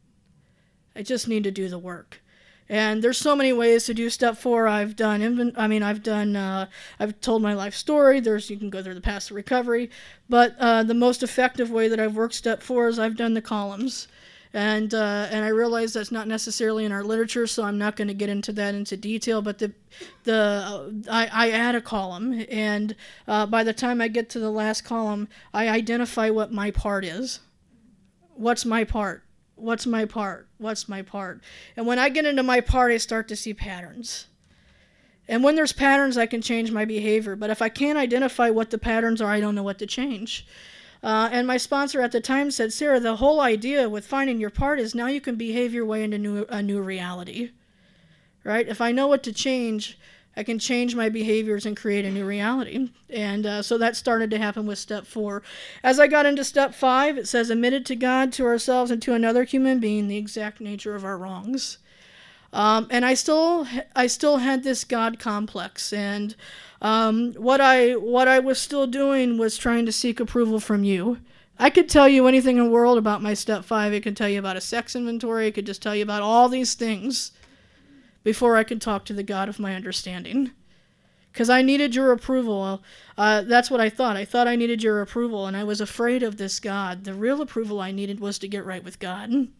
A: I just need to do the work. And there's so many ways to do step four. I've done, inven- I mean, I've done, uh, I've told my life story. There's, you can go through the path to recovery. But uh, the most effective way that I've worked step four is I've done the columns. And uh, and I realize that's not necessarily in our literature, so I'm not going to get into that into detail. But the the uh, I, I add a column, and uh, by the time I get to the last column, I identify what my part is. What's my part? What's my part? What's my part? And when I get into my part, I start to see patterns. And when there's patterns, I can change my behavior. But if I can't identify what the patterns are, I don't know what to change. Uh, and my sponsor at the time said, Sarah, the whole idea with finding your part is now you can behave your way into new, a new reality, right? If I know what to change, I can change my behaviors and create a new reality. And uh, so that started to happen with step four. As I got into step five, it says, admitted to God, to ourselves, and to another human being the exact nature of our wrongs. Um, and I still, I still had this God complex, and um, what I, what I was still doing was trying to seek approval from you. I could tell you anything in the world about my step five. It could tell you about a sex inventory. It could just tell you about all these things before I could talk to the God of my understanding, because I needed your approval. Uh, that's what I thought. I thought I needed your approval, and I was afraid of this God. The real approval I needed was to get right with God.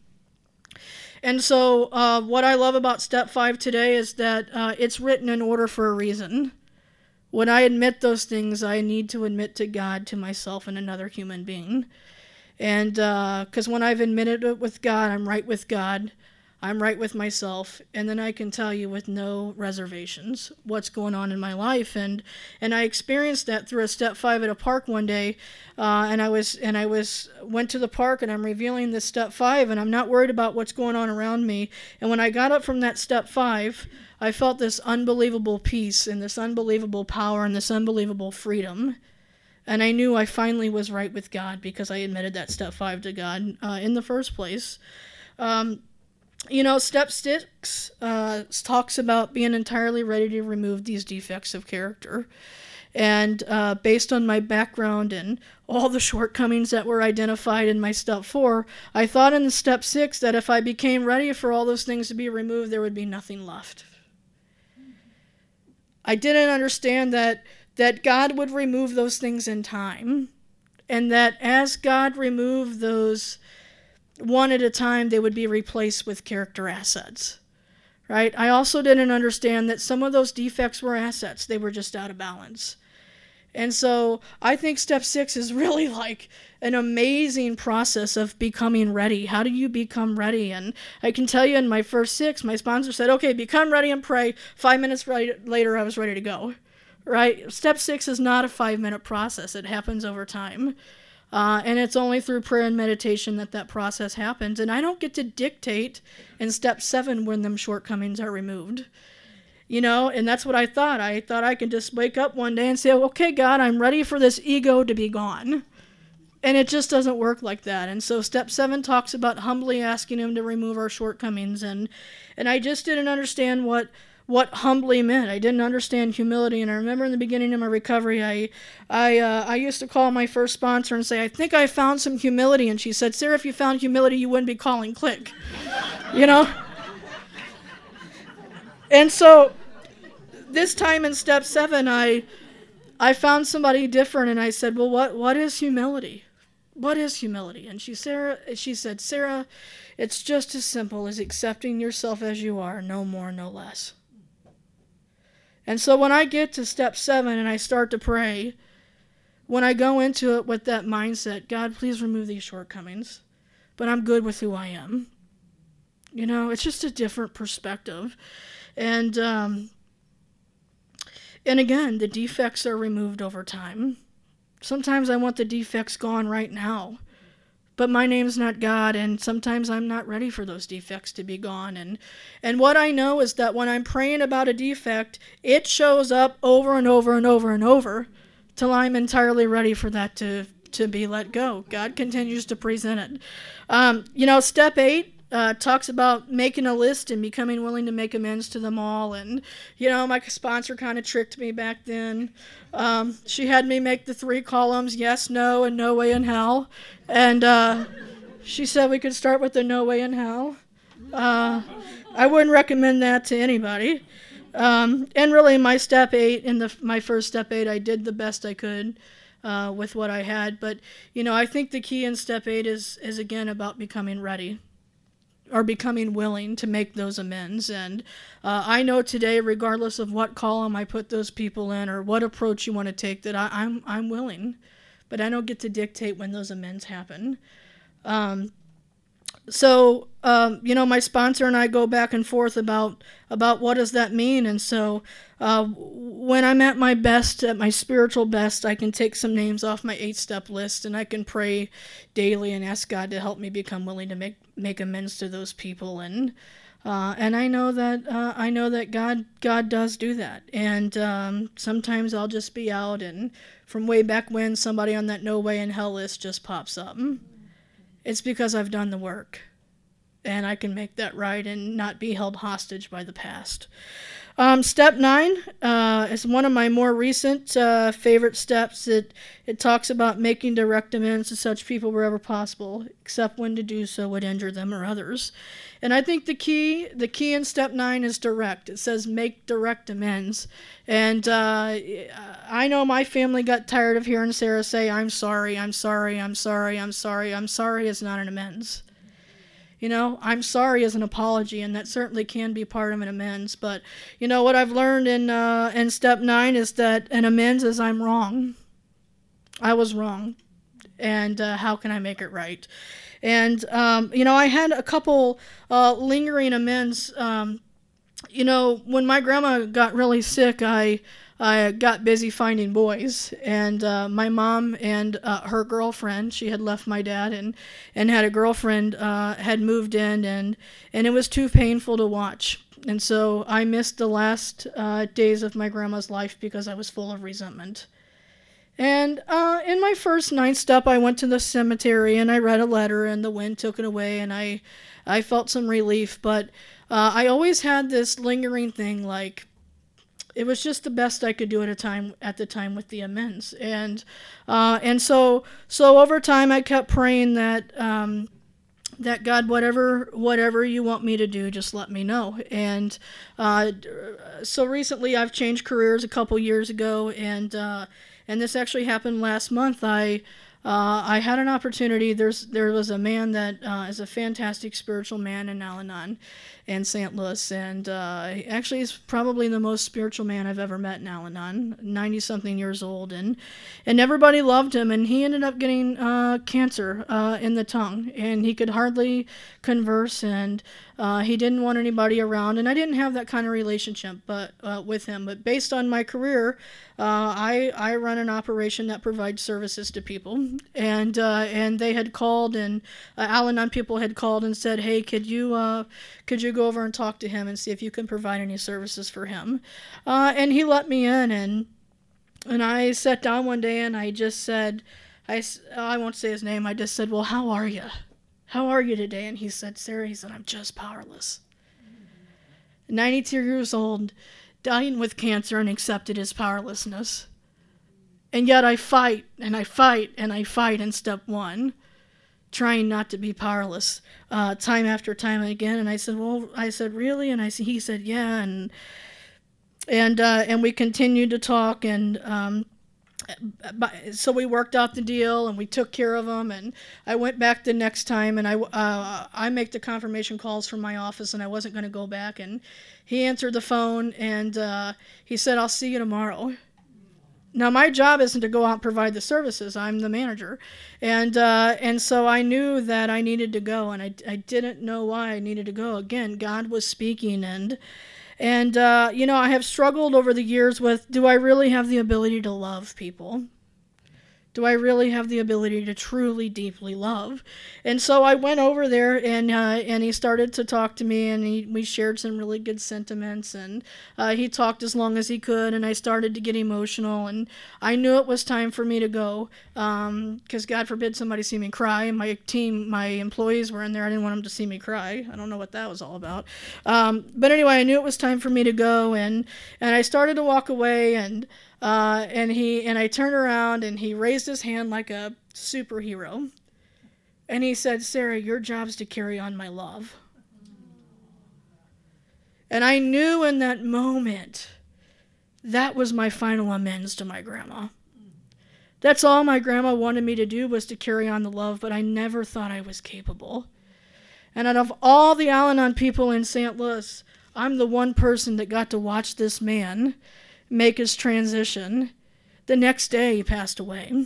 A: And so uh, what I love about step five today is that uh, it's written in order for a reason. When I admit those things, I need to admit to God, to myself, and another human being. And because uh, when I've admitted it with God, I'm right with God, I'm right with myself, and then I can tell you with no reservations what's going on in my life. And and I experienced that through a step five at a park one day, uh, and I was and I was went to the park, and I'm revealing this step five, and I'm not worried about what's going on around me. And when I got up from that step five, I felt this unbelievable peace and this unbelievable power and this unbelievable freedom. And I knew I finally was right with God because I admitted that step five to God uh, in the first place. Um, You know, step six uh, talks about being entirely ready to remove these defects of character. And uh, based on my background and all the shortcomings that were identified in my step four, I thought in the step six that if I became ready for all those things to be removed, there would be nothing left. I didn't understand that, that God would remove those things in time. And that as God removed those one at a time, they would be replaced with character assets, right? I also didn't understand that some of those defects were assets. They were just out of balance. And so I think step six is really like an amazing process of becoming ready. How do you become ready? And I can tell you in my first six, my sponsor said, okay, become ready and pray. Five minutes right, later, I was ready to go, right? Step six is not a five-minute process. It happens over time. Uh, and it's only through prayer and meditation that that process happens. And I don't get to dictate in step seven when them shortcomings are removed. You know, and that's what I thought. I thought I could just wake up one day and say, okay, God, I'm ready for this ego to be gone. And it just doesn't work like that. And so step seven talks about humbly asking him to remove our shortcomings. And and I just didn't understand what what humbly meant. I didn't understand humility. And I remember in the beginning of my recovery, I I uh, I used to call my first sponsor and say, I think I found some humility. And she said, Sarah, if you found humility, you wouldn't be calling Click. You know? And so this time in step seven, I I found somebody different, and I said, well, what what is humility? What is humility? And she Sarah she said, Sarah, it's just as simple as accepting yourself as you are, no more, no less. And so when I get to step seven and I start to pray, when I go into it with that mindset, God, please remove these shortcomings, but I'm good with who I am. You know, it's just a different perspective. And um, and again, the defects are removed over time. Sometimes I want the defects gone right now, but my name's not God, and sometimes I'm not ready for those defects to be gone. And and what I know is that when I'm praying about a defect, it shows up over and over and over and over till I'm entirely ready for that to to be let go. God continues to present it. Um, you know, step eight uh, talks about making a list and becoming willing to make amends to them all. And, you know, my sponsor kind of tricked me back then. Um, she had me make the three columns, yes, no, and no way in hell. And uh, she said we could start with the no way in hell. Uh, I wouldn't recommend that to anybody. Um, and really, my step eight, in the my first step eight, I did the best I could uh, with what I had. But, you know, I think the key in step eight is, is again, about becoming ready or becoming willing to make those amends. And uh, I know today, regardless of what column I put those people in or what approach you want to take, that I, I'm I'm willing. But I don't get to dictate when those amends happen. Um, So, um, you know, my sponsor and I go back and forth about about what does that mean. And so uh, when I'm at my best, at my spiritual best, I can take some names off my eight-step list and I can pray daily and ask God to help me become willing to make, make amends to those people. And uh, and I know that uh, I know that God God does do that. And um, sometimes I'll just be out, and from way back when, somebody on that no way in hell list just pops up. It's because I've done the work, and I can make that right and not be held hostage by the past. Um, step nine uh, is one of my more recent uh, favorite steps. It, it talks about making direct amends to such people wherever possible, except when to do so would injure them or others. And I think the key, the key in step nine is direct. It says make direct amends. And uh, I know my family got tired of hearing Sarah say, I'm sorry, I'm sorry, I'm sorry, I'm sorry. I'm sorry is not an amends. You know, I'm sorry is an apology, and that certainly can be part of an amends. But, you know, what I've learned in uh, in step nine is that an amends is I'm wrong. I was wrong. And uh, how can I make it right? And, um, you know, I had a couple uh, lingering amends. Um, you know, when my grandma got really sick, I... I got busy finding boys, and uh, my mom and uh, her girlfriend, she had left my dad and, and had a girlfriend, uh, had moved in, and, and it was too painful to watch. And so I missed the last uh, days of my grandma's life because I was full of resentment. And uh, in my first ninth step, I went to the cemetery, and I read a letter, and the wind took it away, and I, I felt some relief. But uh, I always had this lingering thing, like, it was just the best I could do at a time at the time with the amends, and uh, and so so over time I kept praying that um, that God, whatever whatever you want me to do, just let me know. And uh, so recently I've changed careers a couple years ago, and uh, and this actually happened last month. I uh, I had an opportunity. There's there was a man that uh, is a fantastic spiritual man in Al-Anon in Saint Louis, and uh, actually he's probably the most spiritual man I've ever met in Al-Anon, ninety-something years old, and and everybody loved him, and he ended up getting uh, cancer uh, in the tongue, and he could hardly converse, and uh, he didn't want anybody around, and I didn't have that kind of relationship but uh, with him, but based on my career, uh, I, I run an operation that provides services to people, and uh, and they had called, and uh, Al-Anon people had called and said, hey, could you, uh, could you go over and talk to him and see if you can provide any services for him. Uh, and he let me in, and and I sat down one day and I just said, I, I won't say his name, I just said, well, how are you? How are you today? And he said, Sarah, he said, I'm just powerless. ninety-two years old, dying with cancer, and accepted his powerlessness. And yet I fight, and I fight, and I fight in step one, trying not to be powerless, uh, time after time again. And I said, well, I said, really? And I said, he said, yeah. And, and, uh, and we continued to talk, and, um, so we worked out the deal, and we took care of him, and I went back the next time, and I, uh, I make the confirmation calls from my office, and I wasn't going to go back, and he answered the phone, and, uh, he said, I'll see you tomorrow. Now, my job isn't to go out and provide the services. I'm the manager. And uh, and so I knew that I needed to go, and I, I didn't know why I needed to go. Again, God was speaking, and, and uh, you know, I have struggled over the years with, do I really have the ability to love people? Do I really have the ability to truly, deeply love? And so I went over there, and uh, and he started to talk to me, and he, we shared some really good sentiments, and uh, he talked as long as he could, and I started to get emotional, and I knew it was time for me to go, because um, God forbid somebody see me cry, and my team, my employees were in there. I didn't want them to see me cry. I don't know what that was all about. Um, but anyway, I knew it was time for me to go, and, and I started to walk away, and Uh, and he and I turned around, and he raised his hand like a superhero, and he said, "Sarah, your job's to carry on my love." And I knew in that moment that was my final amends to my grandma. That's all my grandma wanted me to do, was to carry on the love, but I never thought I was capable. And out of all the Al-Anon people in Saint Louis, I'm the one person that got to watch this man make his transition. The next day he passed away.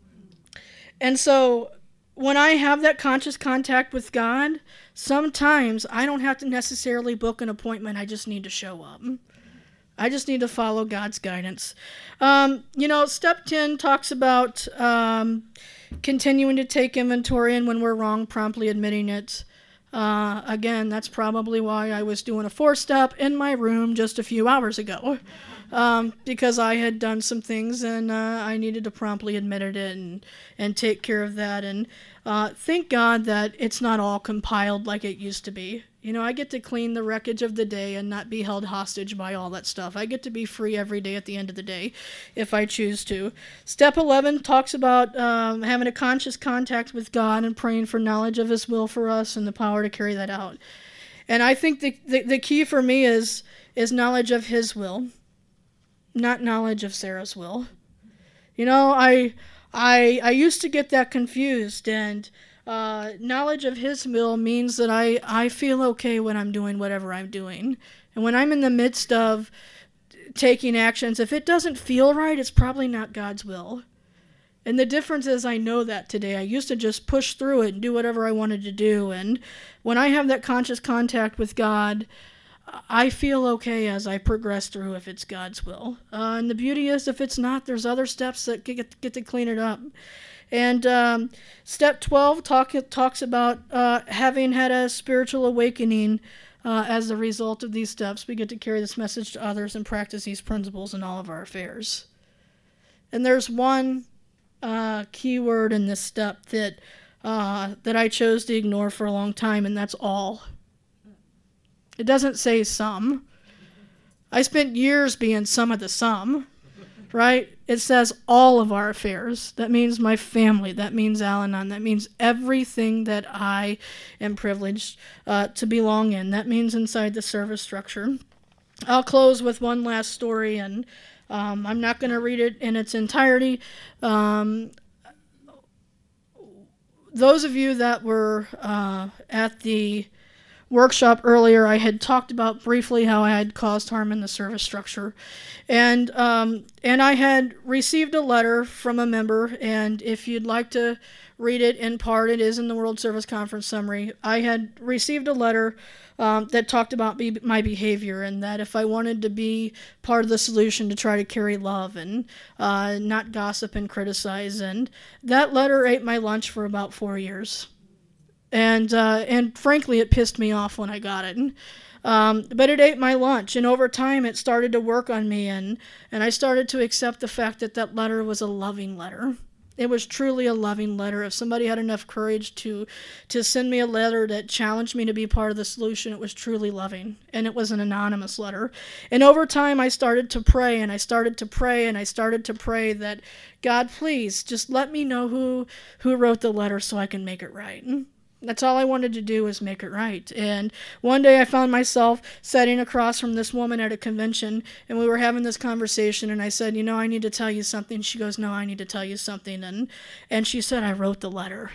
A: And so when I have that conscious contact with God, sometimes I don't have to necessarily book an appointment. I just need to show up. I just need to follow God's guidance. Um, you know, step ten talks about um, continuing to take inventory, and when we're wrong, promptly admitting it. Uh, again, that's probably why I was doing a four-step in my room just a few hours ago. Um, because I had done some things, and uh, I needed to promptly admit it and and take care of that. And uh, thank God that it's not all compiled like it used to be. You know, I get to clean the wreckage of the day and not be held hostage by all that stuff. I get to be free every day at the end of the day if I choose to. Step eleven talks about um, having a conscious contact with God and praying for knowledge of His will for us and the power to carry that out. And I think the the, the key for me is is knowledge of His will, not knowledge of Sarah's will. You know, I I I used to get that confused, and uh, knowledge of His will means that I, I feel okay when I'm doing whatever I'm doing. And when I'm in the midst of taking actions, if it doesn't feel right, it's probably not God's will. And the difference is I know that today. I used to just push through it and do whatever I wanted to do. And when I have that conscious contact with God, I feel okay as I progress through if it's God's will. Uh, and the beauty is, if it's not, there's other steps that get, get to clean it up. And um, step twelve talk, talks about uh, having had a spiritual awakening uh, as a result of these steps. We get to carry this message to others and practice these principles in all of our affairs. And there's one uh, key word in this step that uh, that I chose to ignore for a long time, and that's all. It doesn't say some. I spent years being some of the some, right? It says all of our affairs. That means my family. That means Al-Anon. That means everything that I am privileged uh, to belong in. That means inside the service structure. I'll close with one last story, and um, I'm not going to read it in its entirety. Um, those of you that were uh, at the workshop earlier, I had talked about briefly how I had caused harm in the service structure, and um, and I had received a letter from a member, and if you'd like to read it in part, it is in the World Service Conference Summary. I had received a letter um, that talked about be- my behavior, and that if I wanted to be part of the solution, to try to carry love and uh, not gossip and criticize, and that letter ate my lunch for about four years. And uh, and frankly, it pissed me off when I got it. Um, but it ate my lunch, and over time, it started to work on me, and, and I started to accept the fact that that letter was a loving letter. It was truly a loving letter. If somebody had enough courage to to send me a letter that challenged me to be part of the solution, it was truly loving, and it was an anonymous letter. And over time, I started to pray, and I started to pray, and I started to pray that, God, please, just let me know who who wrote the letter so I can make it right. That's all I wanted to do, was make it right. And one day I found myself sitting across from this woman at a convention, and we were having this conversation, and I said, you know, I need to tell you something. She goes, no, I need to tell you something. And and she said, I wrote the letter.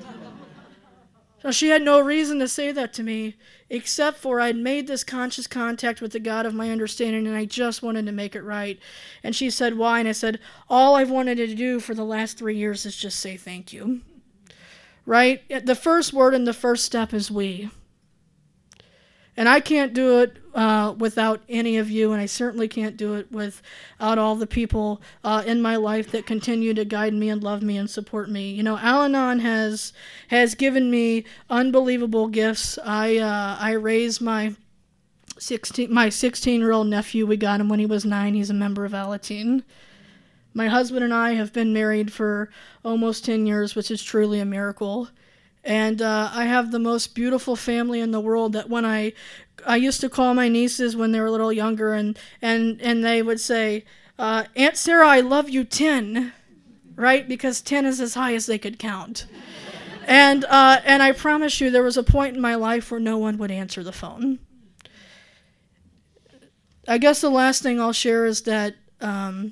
A: So she had no reason to say that to me, except for I'd made this conscious contact with the God of my understanding, and I just wanted to make it right. And she said, why? And I said, all I've wanted to do for the last three years is just say thank you. Right? The first word in the first step is we. And I can't do it uh, without any of you, and I certainly can't do it without all the people uh, in my life that continue to guide me and love me and support me. You know, Al-Anon has has given me unbelievable gifts. I uh, I raised my sixteen my sixteen-year-old nephew. We got him when he was nine. He's a member of Alateen. My husband and I have been married for almost ten years, which is truly a miracle. And uh, I have the most beautiful family in the world that when I, I used to call my nieces when they were a little younger, and, and, and they would say, uh, Aunt Sarah, I love you ten, right? Because ten is as high as they could count. and, uh, and I promise you there was a point in my life where no one would answer the phone. I guess the last thing I'll share is that um,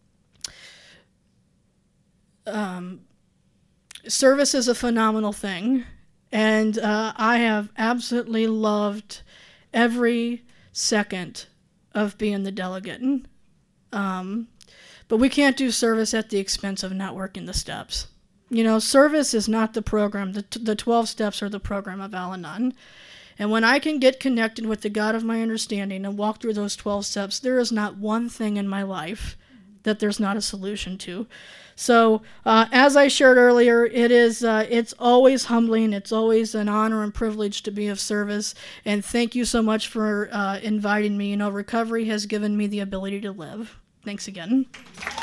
A: um, service is a phenomenal thing, and uh, I have absolutely loved every second of being the delegate. Um, but we can't do service at the expense of not working the steps. You know, service is not the program. The, the twelve steps are the program of Al-Anon. And when I can get connected with the God of my understanding and walk through those twelve steps, there is not one thing in my life that there's not a solution to. So, uh, as I shared earlier, it is uh, it's always humbling. It's always an honor and privilege to be of service. And thank you so much for uh, inviting me. You know, recovery has given me the ability to live. Thanks again.